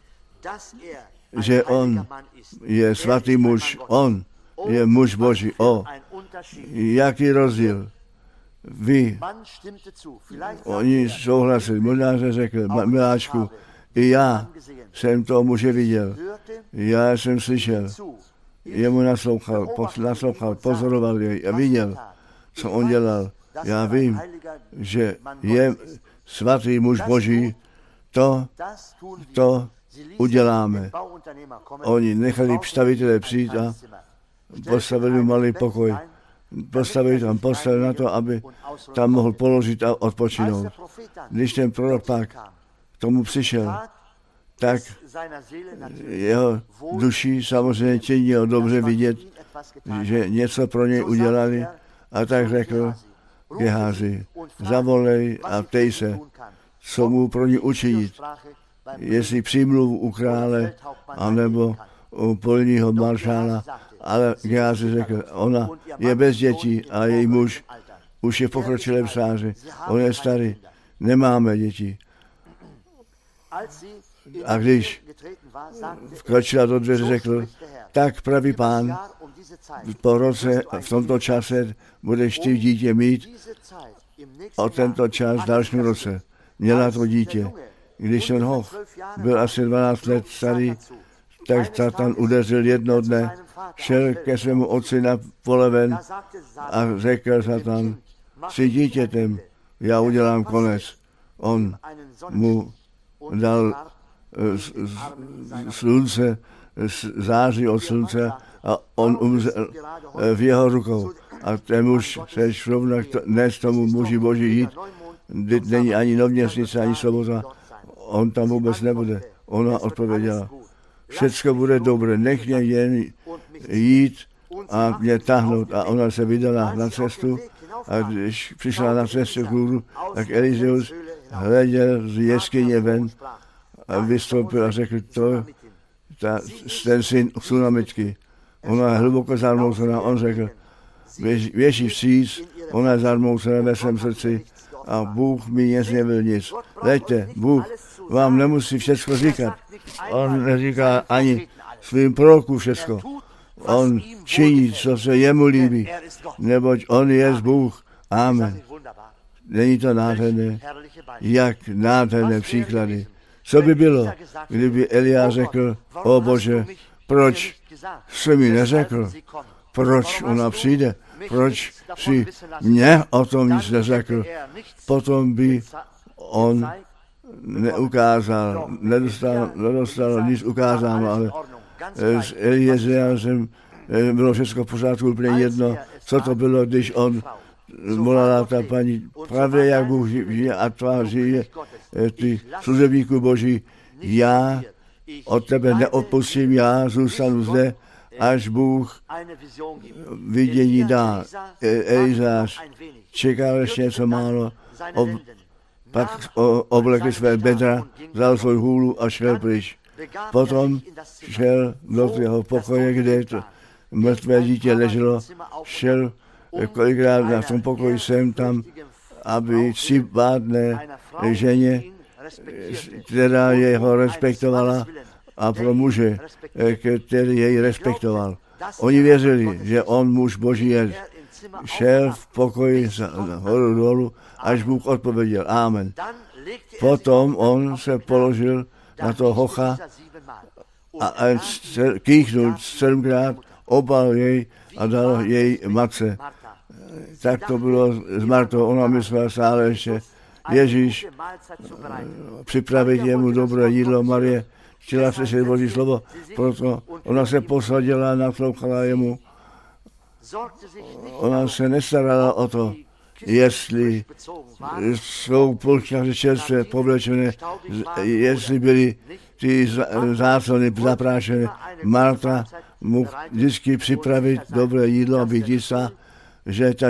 že on je svatý muž, on je muž Boží. Jaký rozdíl. Vy, oni souhlasili, možná se řekl, miláčku, i já jsem toho muže viděl, já jsem slyšel, jemu naslouchal, pozoroval jej a viděl, co on dělal. Já vím, že je svatý muž Boží, to uděláme. Oni nechali stavitele přijít a postavili malý pokoj. Postavili tam postel na to, aby tam mohl položit a odpočinout. Když ten prorok pak k tomu přišel, tak jeho duši samozřejmě činilo dobře vidět, že něco pro něj udělali a tak řekl Geházi, zavolej a ptej se, co mu pro ně učinit. Jestli přímluvu u krále, anebo u polního maršála, ale Geházi řekl, ona je bez dětí a její muž už je v pokročilém stáří. On je starý, nemáme děti. A když vkročila do dveře, řekl, tak pravý Pán, po roce, v tomto čase budeš ty dítě mít, o tento čas v dalším roce. Měla to dítě. Když ten hoch byl asi 12 let starý, tak Satan udeřil jednoho dne, šel ke svému otci na pole ven a řekl Satan, jsi dítětem, já udělám konec. On mu dal slunce, září od slunce a on umřel v jeho rukou. A ten muž se šrovna dnes tomu muži Boží jít, není ani novměsnice, ani sobota, on tam vůbec nebude. Ona odpověděla, všecko bude dobré, nech mě jen jít a mě tahnout. A ona se vydala na cestu a když přišla na cestu k hůru, tak Elizeus hleděl z jeskyně ven a vystoupil a řekl, ten syn Sunamitky. Ona je hluboko zarmoucená, on řekl, věří vstříc, ona je zarmoucená ve svém srdci a Bůh mi nezjevil nic. Leďte, Bůh vám nemusí všecko říkat. On neříká ani svým prorokům všecko. On činí, co se jemu líbí, neboť on je Bůh. Amen. Není to nádherné? Jak nádherné příklady. Co by bylo, kdyby Eliáš řekl, o Bože, proč jsi mi neřekl, proč ona přijde, proč si mě o tom nic neřekl. Potom by on neukázal, nedostal nic ukázáno, ale s Eliezeřem bylo všechno v pořádku, úplně jedno, co to bylo, když on volala ta paní, právě jak Bůh žije a tváří ty služebníků Boží, já od tebe neopustím, já zůstanu zde, až Bůh vidění dá. Elizář čekal ještě něco málo, pak oblekl své bedra, vzal svou hůlu a šel pryč. Potom šel do jeho pokoje, kde to mrtvé dítě leželo, šel kolikrát na tom pokoji sem tam, aby ctipádné ženě, která jeho respektovala, a pro muže, který jej respektoval. Oni věřili, že on muž Boží je. Šel v pokoji horu dolů, až Bůh odpověděl. Amen. Potom on se položil na to hocha a kýchnul 7krát, obal jej a dal jej matce. Tak to bylo s Martou, ona myslela stále ještě, Ježíš připravit jemu dobré jídlo. Marie chtěla slyšet Boží slovo, proto ona se posadila, naslouchala jemu. Ona se nestarala o to, jestli jsou polšťáře čerstvé povlečené, jestli byly ty záclony zaprášené. Marta mu vždycky připravit dobré jídlo, aby jistá, že ta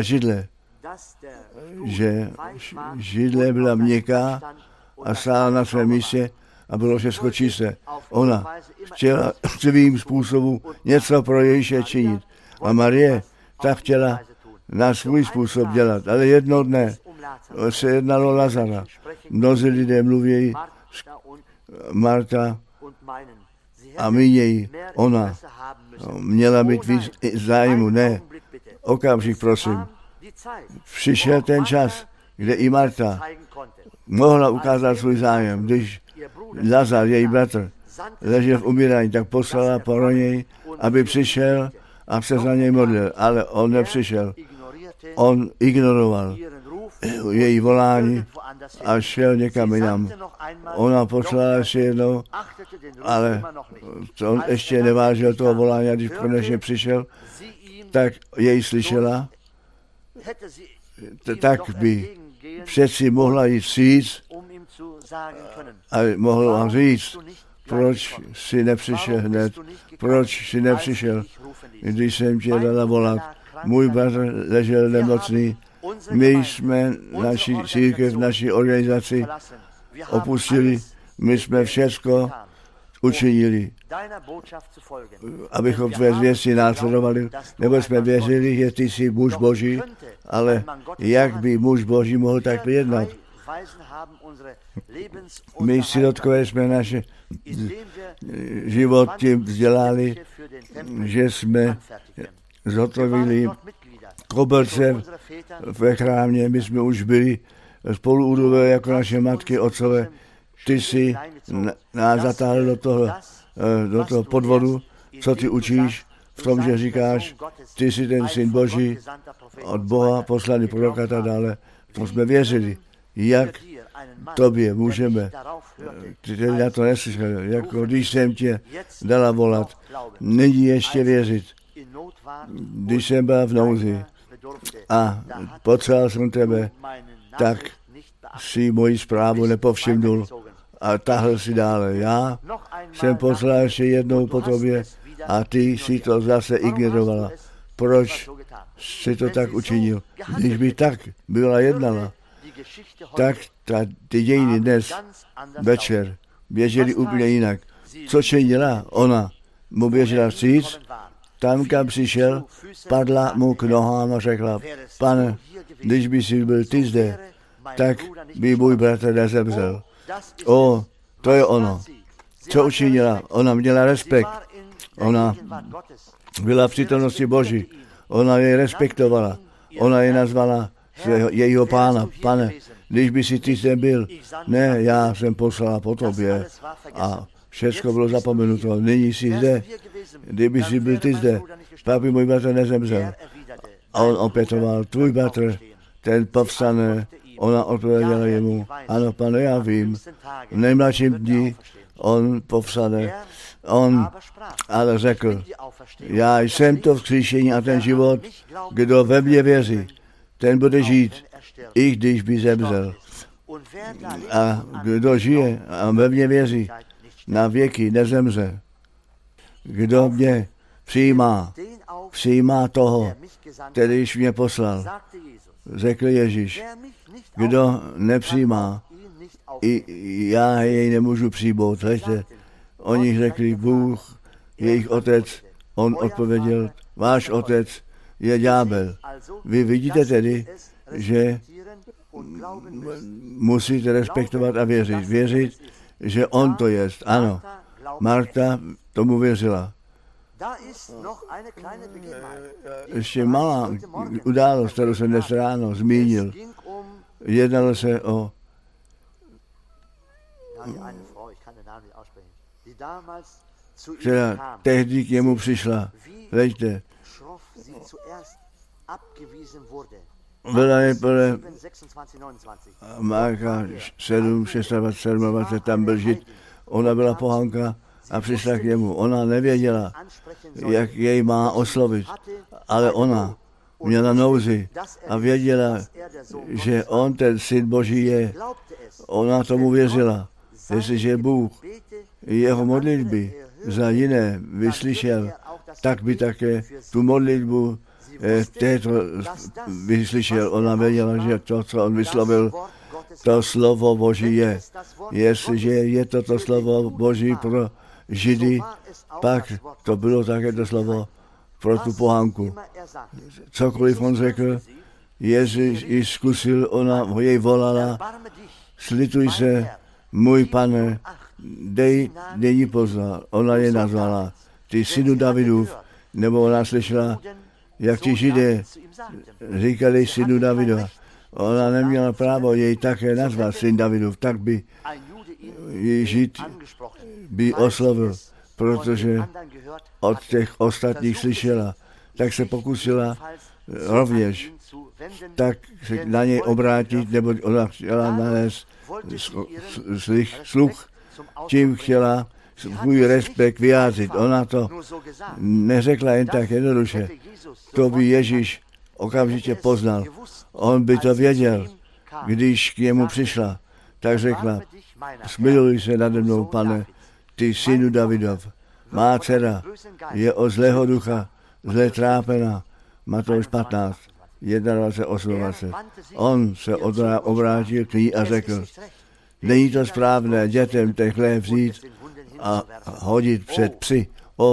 židle byla měkká a stála na svém místě a bylo všechno čisté. Ona chtěla svým způsobem něco pro Ježíše činit. A Marie tak chtěla na svůj způsob dělat. Ale jedno dne se jednalo Lazara. Mnozí lidé mluví, Marta a mínějí, ona měla mít víc zájmu. Ne, okamžik prosím. Přišel ten čas, kde i Marta mohla ukázat svůj zájem. Když Lazar, její bratr, ležel v umírání, tak poslala pro něj, aby přišel a se za něj modlil. Ale on nepřišel. On ignoroval její volání a šel někam jinam. Ona poslala ještě jednou, ale on ještě nevážil toho volání, a když konečně přišel, tak jej slyšela, tak by přeci mohla jít říct a mohla říct, proč si nepřišel hned, proč si nepřišel, když jsem tě dala volat. Můj bratr ležel nemocný, my jsme naši církev, naši organizaci opustili, my jsme všechno učinili, abychom tvé zvěsti následovali, nebo jsme věřili, že ty jsi muž Boží, ale jak by muž Boží mohl tak jednat? My sirotkové jsme naše život tím vzdělali, že jsme zhotovili koberce ve chrámě, my jsme už byli spoluúdové jako naše matky, otcové. Ty jsi nás zatáhl do toho podvodu, co ty učíš v tom, že říkáš, ty jsi ten syn Boží, od Boha poslaný prorok a tak dále. To jsme věřili. Jak tobě můžeme, ty na to neslyšeli, jako když jsem tě dala volat, není ještě věřit. Když jsem byla v nouzi a potřeboval jsem tebe, tak si moji zprávu nepovšimnul a tahl si dále. Já jsem poslal ještě jednou po tobě a ty si to zase ignorovala. Proč jsi to tak učinil? Když by tak byla jednala, tak ty dějiny dnes večer běžely úplně jinak. Co činila? Ona mu běžela vstříc, tam, kam přišel, padla mu k nohám a řekla, pane, když by si byl ty zde, tak by můj bratr nezemřel. O, to je ono. Co učinila? Ona měla respekt. Ona byla v přítomnosti Boží. Ona jej respektovala. Ona jej nazvala jejího pána. Pane, když by si ty zde byl, ne, já jsem poslala po tobě a všechno bylo zapomenuto. Nyní jsi zde. Kdyby si byl ty zde, pak by můj bratr nezemřel. A on opětoval, tvůj bratr, ten povstane Ona odpověděla jemu, ano, pane, já vím, v nejmladším dni on povstane. On ale řekl, já jsem to vzkříšení a ten život, kdo ve mně věří, ten bude žít, i když by zemřel. A kdo žije a ve mně věří, na věky nezemře. Kdo mě přijímá toho, kterýž mě poslal, řekl Ježíš. Kdo nepřijímá, i já jej nemůžu přijmout. Hleďte, oni řekli, Bůh, jejich otec, on odpověděl, váš otec je ďábel. Vy vidíte tedy, že musíte respektovat a věřit. Věřit, že on to je. Ano, Marta tomu věřila. Ještě malá událost, kterou jsem dnes ráno zmínil. Jednalo se o která tehdy k němu přišla. Veďte, byla nejprve Marka 7, 26, 27, tam byl Žid, ona byla pohanka a přišla k němu. Ona nevěděla, jak jej má oslovit, ale ona měla nouzi a věděla, že on ten syn Boží je. Ona tomu věřila. Jestliže Bůh jeho modlitby za jiné vyslyšel, tak by také tu modlitbu této vyslyšel. Ona věděla, že to, co on vyslovil, to slovo Boží je. Jestliže je to slovo Boží pro Židy, pak to bylo také to slovo pro tu pohanku. Cokoliv on řekl, Ježíš ji zkusil, ona jej volala, slituj se, můj pane, dej jí pozor. Ona je nazvala, ty synu Davidův, nebo ona slyšela, jak ti Židé říkali synu Davidova. Ona neměla právo jej také nazvat syn Davidův, tak by jej Žid by oslovil, protože od těch ostatních slyšela. Tak se pokusila rovněž tak se na něj obrátit, nebo ona chtěla nanést sluch, čím chtěla svůj respekt vyjádřit. Ona to neřekla jen tak jednoduše. To by Ježíš okamžitě poznal. On by to věděl, když k němu přišla. Tak řekla, smiluj se nade mnou, pane, ty synu Davidov. Má dcera je od zlého ducha, zle trápena. Matouš 15, 21, 28. On se obrátil k ní a řekl, není to správné dětem ten chléb vzít a hodit před psy.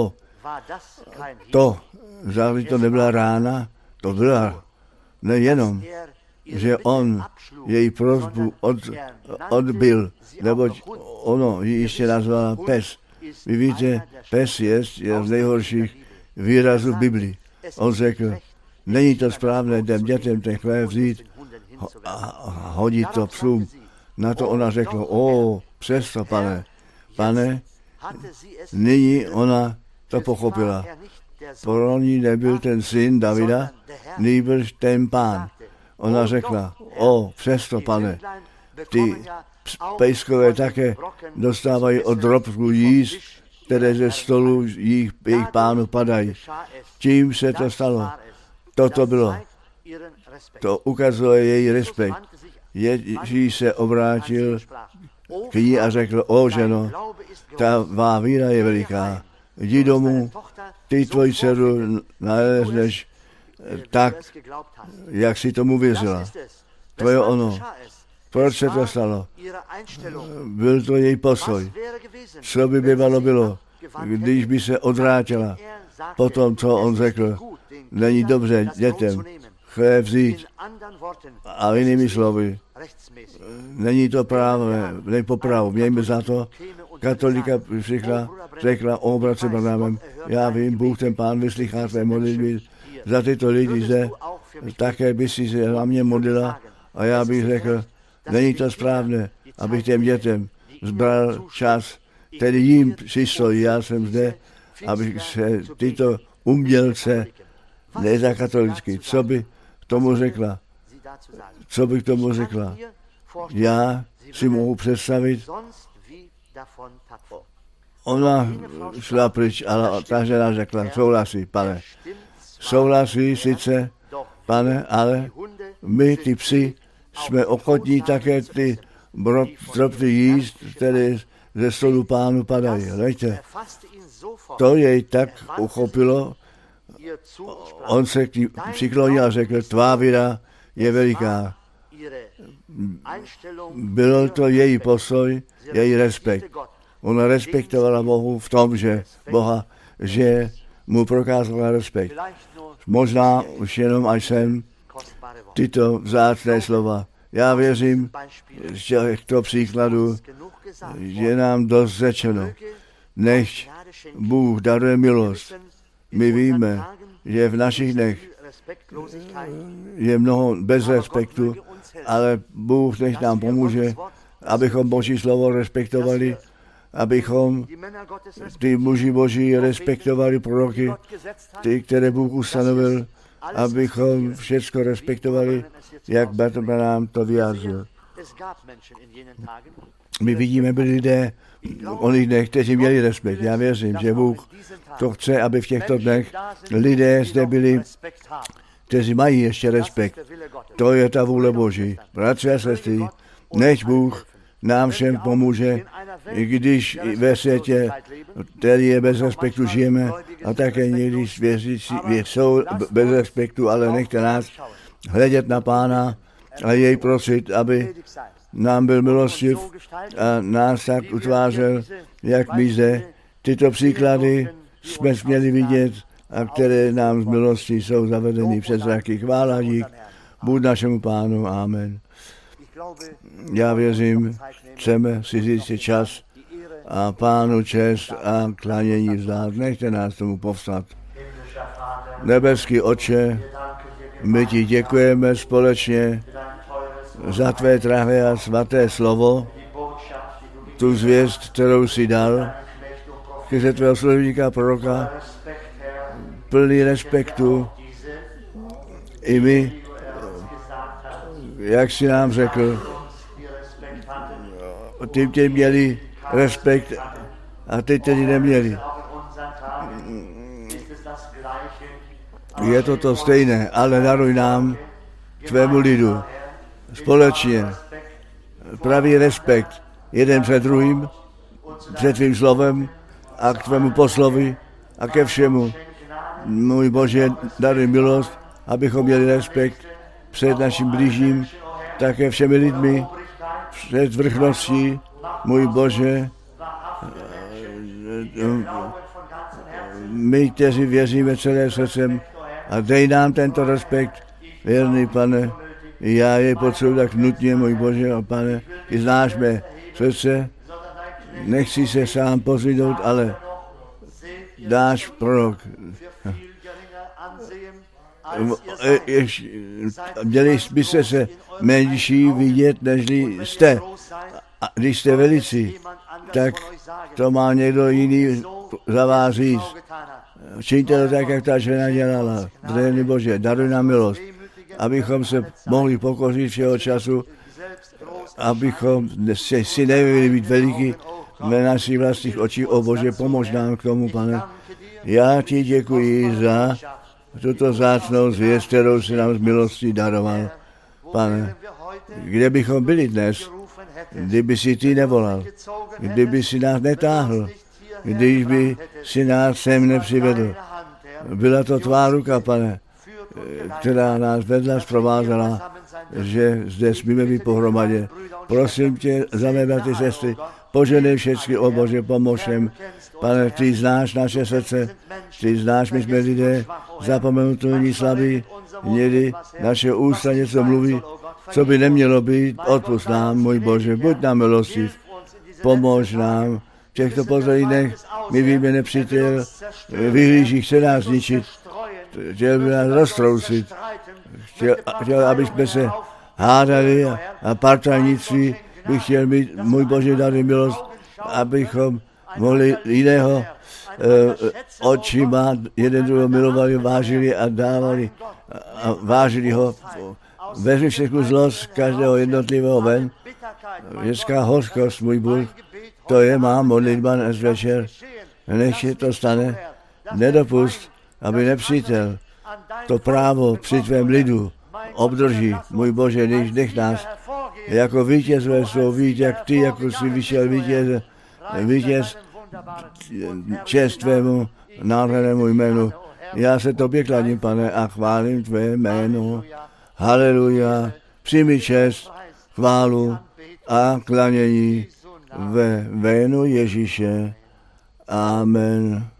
To nebyla rána, to byla nejenom, že on její prosbu odbil, neboť ono ji ještě nazvala pes. Vy víte, pes je z nejhorších výrazů v Biblii. On řekl, není to správné těm dětem ten chléb vzít a hodit to psům. Na to ona řekla, přesto, pane, nyní ona to pochopila. Pro ní nebyl ten syn Davida, nýbrž ten Pán. Ona řekla, přesto, pane, ty pejskové také dostávají od drobků jíst, které ze stolu jejich pánů padají. Čím se to stalo? Toto bylo. To ukazuje její respekt. Ježíš se obrátil k ní a řekl, ženo, ta má víra je veliká. Jdi domů, ty tvoji dceru nalezneš tak, jak si tomu věřila. To je ono. Proč se to stalo? Byl to její postoj. Co by bývalo bylo, když by se odvrátila po tom, co on řekl, není dobře dětem chléb vzít. A jinými slovy, není to nepopravu. Mějme za to, katolika přišla, řekla bratře Branhamem, já vím, Bůh ten Pán vyslychá své modlitby za tyto lidi zde, také by si se na mě modlila a já bych řekl, není to správné, abych těm dětem zbral čas, tedy jim přistojí, já jsem zde, abych se tyto umělce, ne za katolicky, co by tomu řekla. co bych tomu řekla? Já si mohu představit, ona šla pryč, ale ta žena řekla, souhlasí, pane. Souhlasí sice, pane, ale my, ty psi, jsme ochotní také ty drobty jíst, které ze stolu pánu padají. Víte, to jej tak uchopilo, on se k ní přiklonil a řekl, tvá víra je veliká. Byl to její postoj, její respekt. Ona respektovala Bohu v tom, že mu prokázala respekt. Možná už jenom až sem tyto vzácné slova. Já věřím, že těchto příkladů je nám dost řečeno. Nechť Bůh daruje milost. My víme, že v našich dnech je mnoho bez respektu, ale Bůh nech nám pomůže, abychom Boží slovo respektovali, abychom ty muži Boží respektovali proroky, ty, které Bůh ustanovil, abychom všecko respektovali, jak Bartman nám to vyjádřil. My vidíme, byli lidé o lidech, kteří měli respekt. Já věřím, že Bůh to chce, aby v těchto dnech lidé zde byli, kteří mají ještě respekt. To je ta vůle Boží. Bratři a sestry, nech Bůh nám všem pomůže, i když ve světě, který je bez respektu, žijeme a také někdy věřící jsou bez respektu, ale nechte nás hledět na Pána a jej prosit, aby nám byl milostiv a nás tak utvářel, jak my zde. Tyto příklady jsme měli vidět a které nám z milosti jsou zavedeny před zraky. Chvála dík, buď našemu Pánu. Amen. Já věřím, chceme si říct čas a Pánu čest a klánění vzdát. Nechte nás tomu povstat. Nebeský Otče, my ti děkujeme společně za tvé drahé a svaté slovo, tu zvěst, kterou jsi dal, skrze tvého služebníka proroka, plný respektu. I my, jak jsi nám řekl, ty měli respekt a ty tedy neměli. Je to stejné, ale daruj nám, tvému lidu, společně pravý respekt jeden před druhým, před tvým slovem a k tvému poslovi a ke všemu. Můj Bože, daruj milost, abychom měli respekt před naším blížním, také všemi lidmi, před vrchností, můj Bože, my, kteří věříme celé srdcem, a dej nám tento respekt, věrný Pane, já jej potřebuji tak nutně, můj Bože, a Pane, ty znáš mé srdce, nechci se sám pozvidnout, ale dáš prorok. Měli byste se menší vidět, nežli jste. A když jste velicí, tak to má někdo jiný za vás říct. Čiňte to tak, jak ta žena dělala. Drahý Bože, daruj nám milost, abychom se mohli pokořit všeho času, abychom si nevěděli být veliký ve našich vlastních očích. O Bože, pomož nám k tomu, Pane. Já ti děkuji za tuto vzácnou zvěst, kterou si nám z milostí daroval. Pane, kde bychom byli dnes, kdyby si ty nevolal, kdyby si nás netáhl, když by si nás sem nepřivedl. Byla to tvá ruka, Pane, která nás vedla, zprovázela, že zde smíme být pohromadě. Prosím tě za mé bratry, sestry, poženej všechny, o Bože, pomož jim. Pane, ty znáš naše srdce, ty znáš, my jsme lidé, zapomenutelní slabí, někdy naše ústa něco mluví, co by nemělo být, odpusť nám, můj Bože, buď nám milostiv, pomož nám. V těchto posledních dnech my víme, nepřítel vyhlíží, chce nás zničit, chtěl by nás roztrousit, chtěl, aby jsme se hádali a partajnictví bych chtěl mít, můj Bože, dali milost, abychom mohli jiného očima jeden druhého milovali, vážili a dávali a vážili ho vezmi všechnu zlost každého jednotlivého ven. Vědská hořkost, můj Bůh, to je má modlitba dnes večer. Nech se to stane. Nedopust, aby nepřítel to právo při tvém lidu obdrží. Můj Bože, nech nás jako vítězové svou víc, jak ty, jako jsi vyšel vítěz čest tvému nádhernému jménu. Já se tobě kladím, Pane, a chválím tvé jméno. Haleluja. Přijmi čest, chválu a klanění ve jménu Ježíše. Amen.